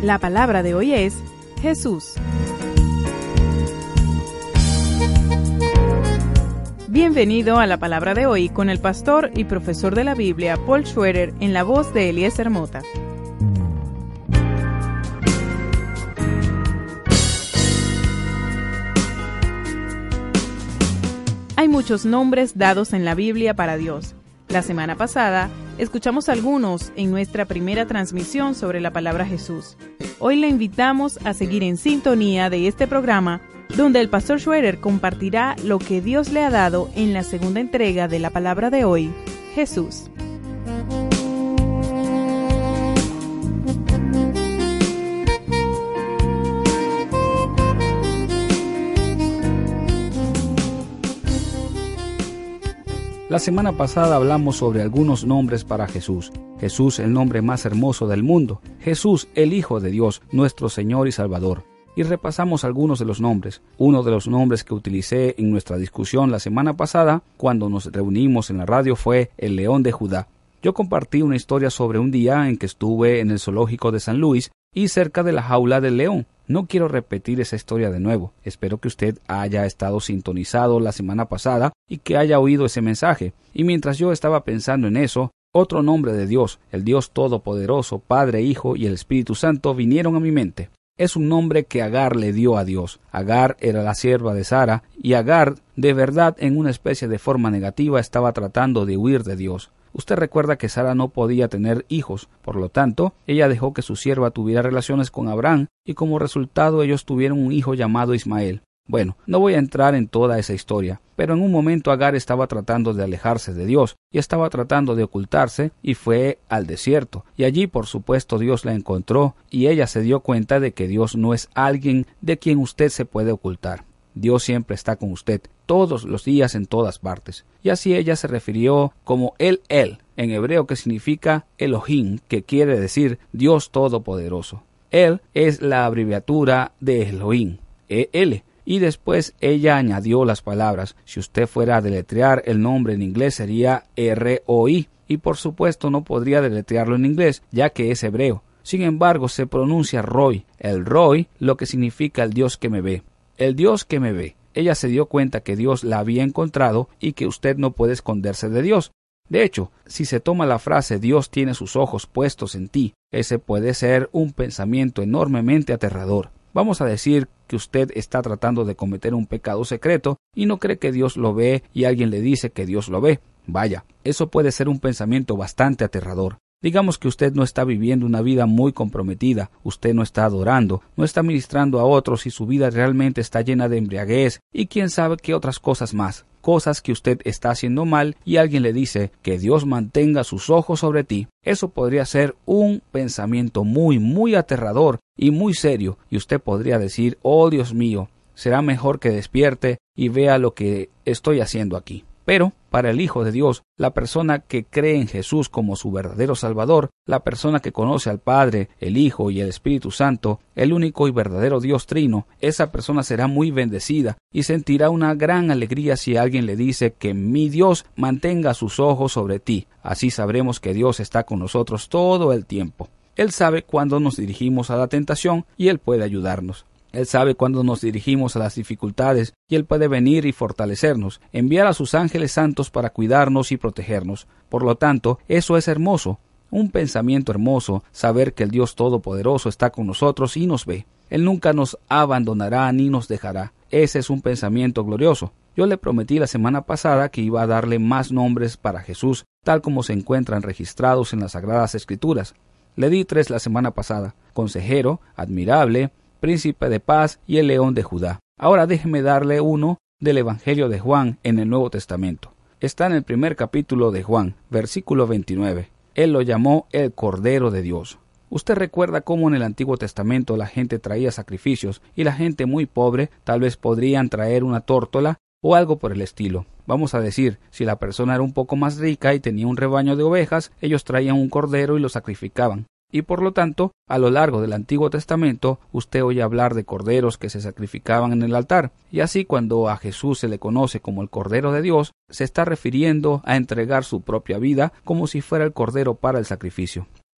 La palabra de hoy es Jesús. Bienvenido a la palabra de hoy con el pastor y profesor de la Biblia, Paul Schroeder, en la voz de Eliezer Mota. Hay muchos nombres dados en la Biblia para Dios. La semana pasada escuchamos algunos en nuestra primera transmisión sobre la palabra Jesús. Hoy le invitamos a seguir en sintonía de este programa, donde el pastor Schroeder compartirá lo que Dios le ha dado en la segunda entrega de la palabra de hoy, Jesús. La semana pasada hablamos sobre algunos nombres para Jesús. Jesús, el nombre más hermoso del mundo. Jesús, el Hijo de Dios, nuestro Señor y Salvador. Y repasamos algunos de los nombres. Uno de los nombres que utilicé en nuestra discusión la semana pasada, cuando nos reunimos en la radio, fue el León de Judá. Yo compartí una historia sobre un día en que estuve en el zoológico de San Luis y cerca de la jaula del león. No quiero repetir esa historia de nuevo. Espero que usted haya estado sintonizado la semana pasada y que haya oído ese mensaje. Y mientras yo estaba pensando en eso, otro nombre de Dios, el Dios Todopoderoso, Padre, Hijo y el Espíritu Santo, vinieron a mi mente. Es un nombre que Agar le dio a Dios. Agar era la sierva de Sara, y Agar, de verdad, en una especie de forma negativa, estaba tratando de huir de Dios. Usted recuerda que Sara no podía tener hijos, por lo tanto, ella dejó que su sierva tuviera relaciones con Abraham, y como resultado ellos tuvieron un hijo llamado Ismael. Bueno, no voy a entrar en toda esa historia, pero en un momento Agar estaba tratando de alejarse de Dios, y estaba tratando de ocultarse, y fue al desierto, y allí por supuesto Dios la encontró, y ella se dio cuenta de que Dios no es alguien de quien usted se puede ocultar. Dios siempre está con usted, todos los días en todas partes. Y así ella se refirió como El, en hebreo, que significa Elohim, que quiere decir Dios Todopoderoso. El es la abreviatura de Elohim, E-L. Y después ella añadió las palabras. Si usted fuera a deletrear el nombre en inglés sería R-O-I. Y por supuesto no podría deletrearlo en inglés, ya que es hebreo. Sin embargo, se pronuncia Roy. El Roy, lo que significa el Dios que me ve. El Dios que me ve. Ella se dio cuenta que Dios la había encontrado y que usted no puede esconderse de Dios. De hecho, si se toma la frase Dios tiene sus ojos puestos en ti, ese puede ser un pensamiento enormemente aterrador. Vamos a decir que usted está tratando de cometer un pecado secreto y no cree que Dios lo ve y alguien le dice que Dios lo ve. Vaya, eso puede ser un pensamiento bastante aterrador. Digamos que usted no está viviendo una vida muy comprometida, usted no está adorando, no está ministrando a otros y su vida realmente está llena de embriaguez y quién sabe qué otras cosas más. Cosas que usted está haciendo mal y alguien le dice que Dios mantenga sus ojos sobre ti. Eso podría ser un pensamiento muy aterrador y muy serio y usted podría decir, oh Dios mío, será mejor que despierte y vea lo que estoy haciendo aquí. Pero, para el Hijo de Dios, la persona que cree en Jesús como su verdadero Salvador, la persona que conoce al Padre, el Hijo y el Espíritu Santo, el único y verdadero Dios Trino, esa persona será muy bendecida y sentirá una gran alegría si alguien le dice que mi Dios mantenga sus ojos sobre ti. Así sabremos que Dios está con nosotros todo el tiempo. Él sabe cuándo nos dirigimos a la tentación y Él puede ayudarnos. Él sabe cuándo nos dirigimos a las dificultades y Él puede venir y fortalecernos, enviar a sus ángeles santos para cuidarnos y protegernos. Por lo tanto, eso es hermoso, un pensamiento hermoso, saber que el Dios Todopoderoso está con nosotros y nos ve. Él nunca nos abandonará ni nos dejará. Ese es un pensamiento glorioso. Yo le prometí la semana pasada que iba a darle más nombres para Jesús, tal como se encuentran registrados en las Sagradas Escrituras. Le di 3 la semana pasada: Consejero, Admirable, Príncipe de Paz y el León de Judá. Ahora déjeme darle uno del Evangelio de Juan en el Nuevo Testamento. Está en el primer capítulo de Juan, versículo 29. Él lo llamó el Cordero de Dios. Usted recuerda cómo en el Antiguo Testamento la gente traía sacrificios y la gente muy pobre tal vez podrían traer una tórtola o algo por el estilo. Vamos a decir, si la persona era un poco más rica y tenía un rebaño de ovejas, ellos traían un cordero y lo sacrificaban. Y por lo tanto, a lo largo del Antiguo Testamento, usted oye hablar de corderos que se sacrificaban en el altar. Y así, cuando a Jesús se le conoce como el Cordero de Dios, se está refiriendo a entregar su propia vida como si fuera el cordero para el sacrificio.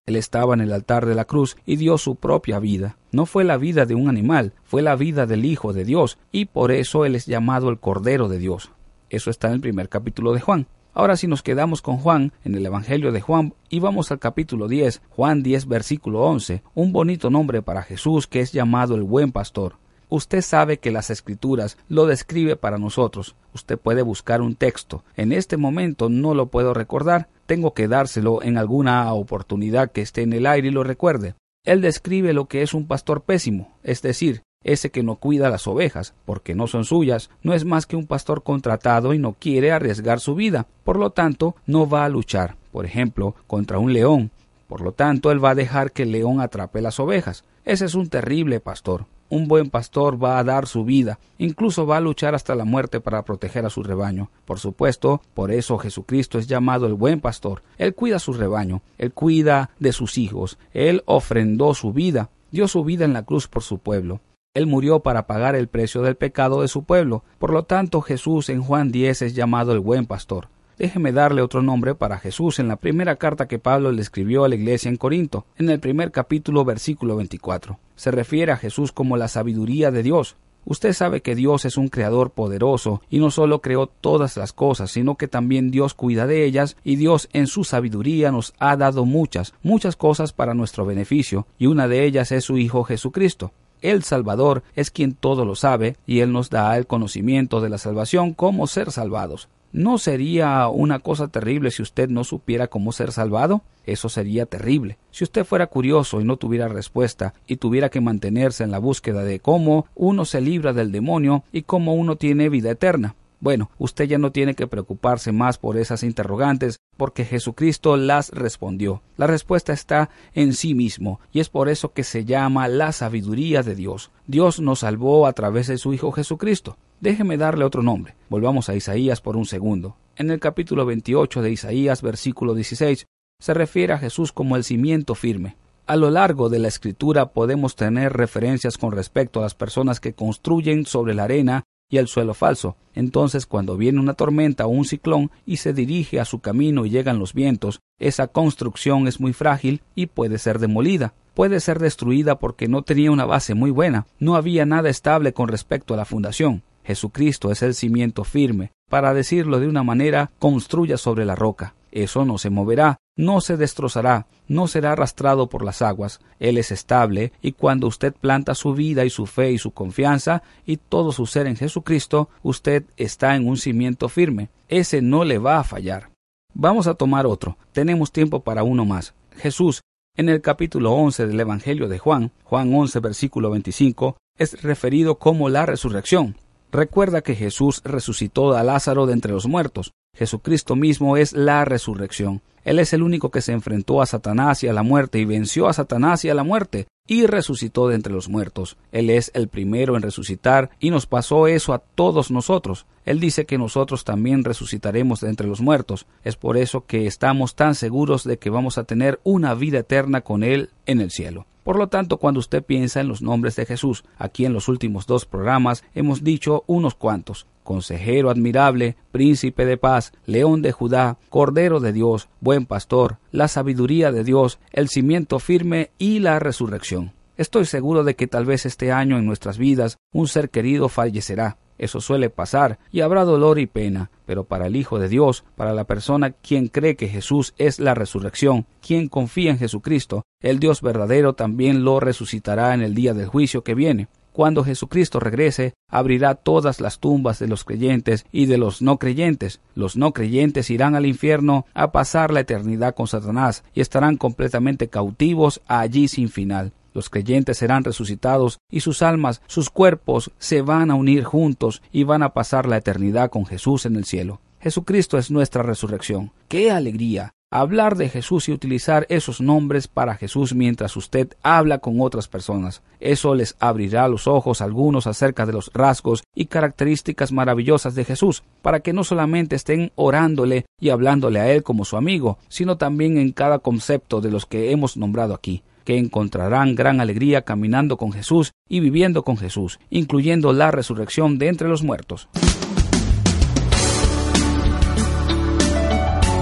Él estaba en el altar de la cruz y dio su propia vida. No fue la vida de un animal, fue la vida del Hijo de Dios, y por eso Él es llamado el Cordero de Dios. Eso está en el primer capítulo de Juan. Ahora si nos quedamos con Juan, en el Evangelio de Juan, y vamos al capítulo 10, Juan 10, versículo 11, un bonito nombre para Jesús que es llamado el Buen Pastor. Usted sabe que las Escrituras lo describe para nosotros. Usted puede buscar un texto. En este momento no lo puedo recordar. Tengo que dárselo en alguna oportunidad que esté en el aire y lo recuerde. Él describe lo que es un pastor pésimo, es decir, ese que no cuida las ovejas, porque no son suyas, no es más que un pastor contratado y no quiere arriesgar su vida. Por lo tanto, no va a luchar, por ejemplo, contra un león. Por lo tanto, él va a dejar que el león atrape las ovejas. Ese es un terrible pastor. Un buen pastor va a dar su vida, incluso va a luchar hasta la muerte para proteger a su rebaño. Por supuesto, por eso Jesucristo es llamado el buen pastor. Él cuida su rebaño, él cuida de sus hijos, él ofrendó su vida, dio su vida en la cruz por su pueblo. Él murió para pagar el precio del pecado de su pueblo. Por lo tanto, Jesús en Juan 10 es llamado el buen pastor. Déjeme darle otro nombre para Jesús en la primera carta que Pablo le escribió a la iglesia en Corinto, en el primer capítulo, versículo 24. Se refiere a Jesús como la sabiduría de Dios. Usted sabe que Dios es un creador poderoso y no solo creó todas las cosas, sino que también Dios cuida de ellas y Dios en su sabiduría nos ha dado muchas cosas para nuestro beneficio y una de ellas es su Hijo Jesucristo. El Salvador es quien todo lo sabe y Él nos da el conocimiento de la salvación, cómo ser salvados. ¿No sería una cosa terrible si usted no supiera cómo ser salvado? Eso sería terrible. Si usted fuera curioso y no tuviera respuesta y tuviera que mantenerse en la búsqueda de cómo uno se libra del demonio y cómo uno tiene vida eterna. Bueno, usted ya no tiene que preocuparse más por esas interrogantes porque Jesucristo las respondió. La respuesta está en sí mismo y es por eso que se llama la sabiduría de Dios. Dios nos salvó a través de su Hijo Jesucristo. Déjeme darle otro nombre. Volvamos a Isaías por un segundo. En el capítulo 28 de Isaías, versículo 16, se refiere a Jesús como el cimiento firme. A lo largo de la Escritura podemos tener referencias con respecto a las personas que construyen sobre la arena y el suelo falso. Entonces, cuando viene una tormenta o un ciclón y se dirige a su camino y llegan los vientos, esa construcción es muy frágil y puede ser demolida. Puede ser destruida porque no tenía una base muy buena. No había nada estable con respecto a la fundación. Jesucristo es el cimiento firme. Para decirlo de una manera, construya sobre la roca. Eso no se moverá, no se destrozará, no será arrastrado por las aguas. Él es estable y cuando usted planta su vida y su fe y su confianza y todo su ser en Jesucristo, usted está en un cimiento firme. Ese no le va a fallar. Vamos a tomar otro. Tenemos tiempo para uno más. Jesús, en el capítulo 11 del Evangelio de Juan, Juan 11, versículo 25, es referido como la resurrección. Recuerda que Jesús resucitó a Lázaro de entre los muertos. Jesucristo mismo es la resurrección. Él es el único que se enfrentó a Satanás y a la muerte y venció a Satanás y a la muerte y resucitó de entre los muertos. Él es el primero en resucitar y nos pasó eso a todos nosotros. Él dice que nosotros también resucitaremos de entre los muertos. Es por eso que estamos tan seguros de que vamos a tener una vida eterna con Él en el cielo. Por lo tanto, cuando usted piensa en los nombres de Jesús, aquí en los últimos 2 programas hemos dicho unos cuantos: Consejero admirable, Príncipe de paz, León de Judá, Cordero de Dios, Buen Pastor, la sabiduría de Dios, el cimiento firme y la resurrección. Estoy seguro de que tal vez este año en nuestras vidas un ser querido fallecerá. Eso suele pasar y habrá dolor y pena, pero para el Hijo de Dios, para la persona quien cree que Jesús es la resurrección, quien confía en Jesucristo, el Dios verdadero también lo resucitará en el día del juicio que viene. Cuando Jesucristo regrese, abrirá todas las tumbas de los creyentes y de los no creyentes. Los no creyentes irán al infierno a pasar la eternidad con Satanás y estarán completamente cautivos allí sin final. Los creyentes serán resucitados y sus almas, sus cuerpos, se van a unir juntos y van a pasar la eternidad con Jesús en el cielo. Jesucristo es nuestra resurrección. ¡Qué alegría! Hablar de Jesús y utilizar esos nombres para Jesús mientras usted habla con otras personas. Eso les abrirá los ojos a algunos acerca de los rasgos y características maravillosas de Jesús, para que no solamente estén orándole y hablándole a Él como su amigo, sino también en cada concepto de los que hemos nombrado aquí, que encontrarán gran alegría caminando con Jesús y viviendo con Jesús, incluyendo la resurrección de entre los muertos.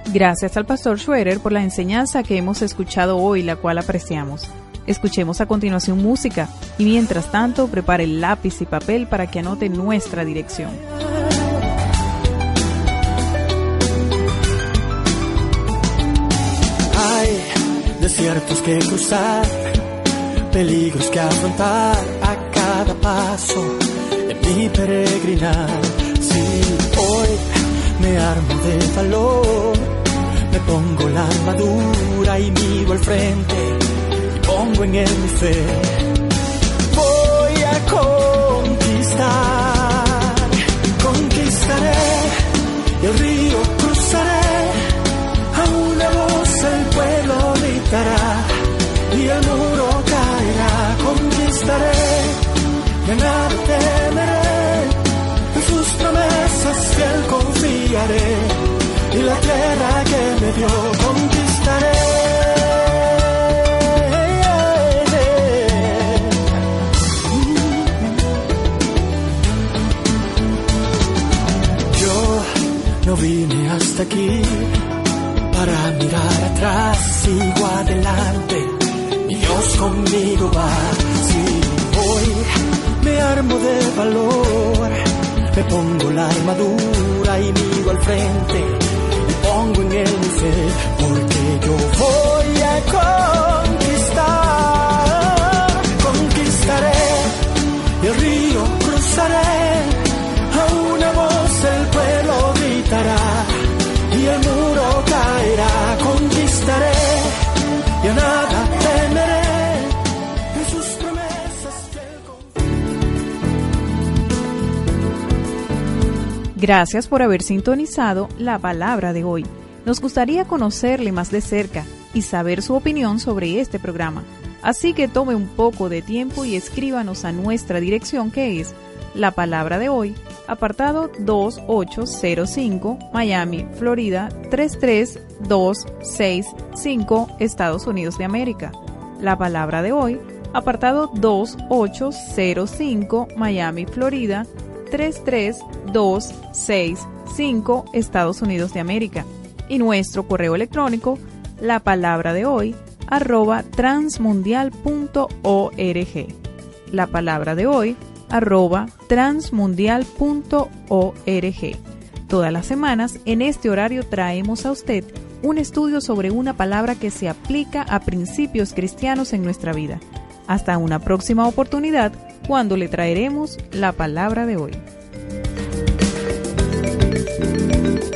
Gracias al pastor Schroeder por la enseñanza que hemos escuchado hoy, la cual apreciamos. Escuchemos a continuación música y mientras tanto prepare lápiz y papel para que anote nuestra dirección. Hay desiertos que cruzar, peligros que afrontar a cada paso en mi peregrinar. Si hoy me armo de valor, me pongo la armadura y miro al frente, y pongo en él mi fe. Voy a conquistar, conquistaré, y el río cruzaré, a una voz el pueblo gritará, y el muro caerá. Conquistaré, de nada temeré, en sus promesas fiel confiaré, y la tierra que me dio conquistaré. Yo no vine hasta aquí para mirar atrás, sigo adelante, y Dios conmigo va. Si hoy me armo de valor, me pongo la armadura y miro al frente, y pongo en él mi fe, porque yo voy a conquistar, conquistaré, y el río cruzaré, a una voz el pueblo gritará, y el muro caerá. Conquistaré, y a nada temeré, en sus promesas fiel confiaré. Gracias por haber sintonizado la palabra de hoy. Nos gustaría conocerle más de cerca y saber su opinión sobre este programa. Así que tome un poco de tiempo y escríbanos a nuestra dirección, que es La Palabra de Hoy, apartado 2805, Miami, Florida 33265, Estados Unidos de América. La Palabra de Hoy, apartado 2805, Miami, Florida 33265, Estados Unidos de América. Y nuestro correo electrónico, lapalabradehoy@transmundial.org. lapalabradehoy@transmundial.org. Todas las semanas, en este horario, traemos a usted un estudio sobre una palabra que se aplica a principios cristianos en nuestra vida. Hasta una próxima oportunidad, cuando le traeremos la palabra de hoy.